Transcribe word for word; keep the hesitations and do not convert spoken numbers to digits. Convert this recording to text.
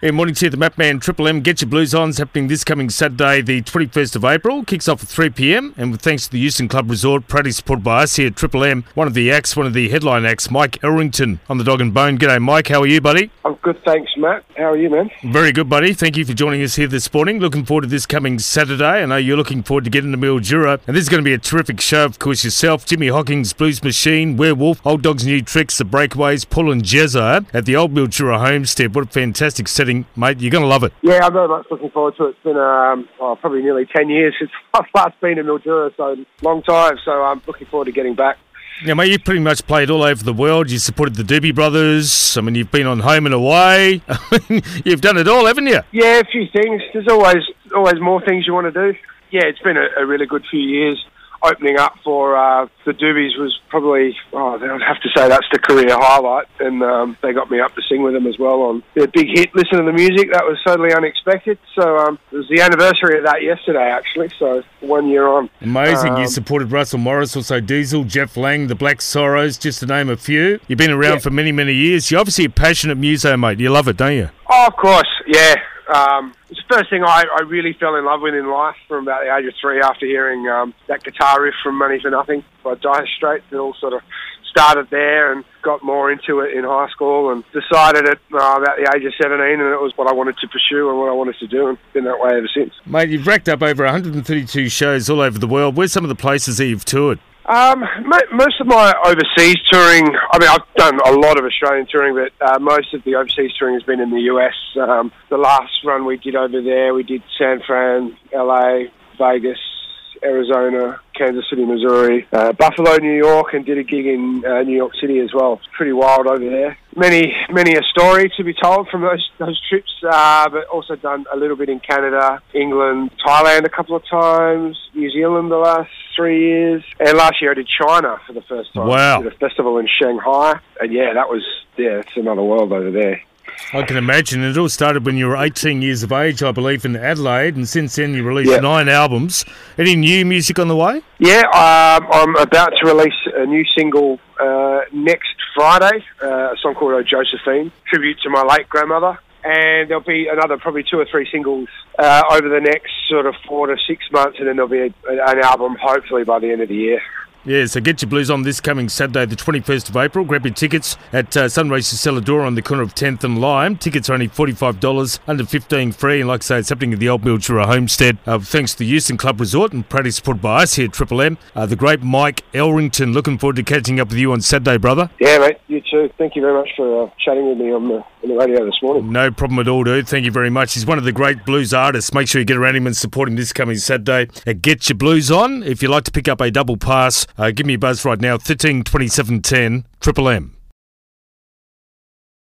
Good morning to you, the Map Man Triple M. Get Your Blues On is happening this coming Saturday, the twenty-first of April. Kicks off at three p.m. and with thanks to the Euston Club Resort, proudly supported by us here at Triple M. One of the acts, one of the headline acts, Mike Elrington on the Dog and Bone. G'day, Mike. How are you, buddy? I'm good, thanks, Matt. How are you, man? Very good, buddy. Thank you for joining us here this morning. Looking forward to this coming Saturday. I know you're looking forward to getting to Mildura. And this is going to be a terrific show, of course, yourself, Jimmy Hockings, Blues Machine, Werewolf, Old Dog's New Tricks, The Breakaways, Paul and Jezza at the Old Mildura Homestead. What a fantastic setting, mate. You're going to love it. Yeah, I'm very much looking forward to it. It's been um, oh, probably nearly ten years since I've last been in Mildura, so long time. So I'm looking forward to getting back. Yeah, mate, you've pretty much played all over the world. You supported the Doobie Brothers. I mean, you've been on Home and Away. You've done it all, haven't you? Yeah, a few things. There's always always more things you want to do. Yeah, it's been a, a really good few years. Opening up for uh, the Doobies was probably, oh, I'd have to say that's the career highlight. And um, they got me up to sing with them as well on their big hit, Listen to the Music. That was totally unexpected. So um, it was the anniversary of that yesterday, actually. So one year on. Amazing. Um, you supported Russell Morris, also Diesel, Jeff Lang, the Black Sorrows, just to name a few. You've been around yeah. for many, many years. You're obviously a passionate muso, mate. You love it, don't you? Oh, of course, yeah. Um, it's the first thing I, I really fell in love with in life from about the age of three after hearing um, that guitar riff from Money for Nothing by Dire Straits. It all sort of started there and got more into it in high school and decided at uh, about the age of seventeen, and it was what I wanted to pursue and what I wanted to do, and been that way ever since. Mate, you've racked up over one hundred thirty-two shows all over the world. Where's some of the places that you've toured? Um, most of my overseas touring, I mean, I've done a lot of Australian touring, but uh, most of the overseas touring has been in the U S. Um, the last run we did over there, we did San Fran, L A, Vegas, Arizona, Kansas City, Missouri, uh, Buffalo, New York, and did a gig in uh, New York City as well. It's pretty wild over there. Many, many a story to be told from those those trips, uh, but also done a little bit in Canada, England, Thailand a couple of times, New Zealand the last three years, and last year I did China for the first time. Wow. I did a festival in Shanghai, and yeah, that was, yeah, it's another world over there. I can imagine. It all started when you were eighteen years of age, I believe, in Adelaide, and since then you released yeah. nine albums. Any new music on the way? Yeah, um, I'm about to release a new single uh, next Friday, uh, a song called Oh Josephine, tribute to my late grandmother. And there'll be another probably two or three singles uh, over the next sort of four to six months, and then there'll be a, an album hopefully by the end of the year. Yeah, so get your blues on this coming Saturday, the twenty-first of April. Grab your tickets at uh, Sunraces Celadora on the corner of tenth and Lime. Tickets are only forty-five dollars, under fifteen free. And like I say, it's happening at the Old Mildura Homestead. Uh, thanks to the Euston Club Resort and proudly supported by us here at Triple M. Uh, the great Mike Elrington. Looking forward to catching up with you on Saturday, brother. Yeah, mate. You too. Thank you very much for uh, chatting with me on the, on the radio this morning. No problem at all, dude. Thank you very much. He's one of the great blues artists. Make sure you get around him and support him this coming Saturday. Uh, get your blues on. If you'd like to pick up a double pass, uh, give me a buzz right now, thirteen twenty-seven ten, Triple M.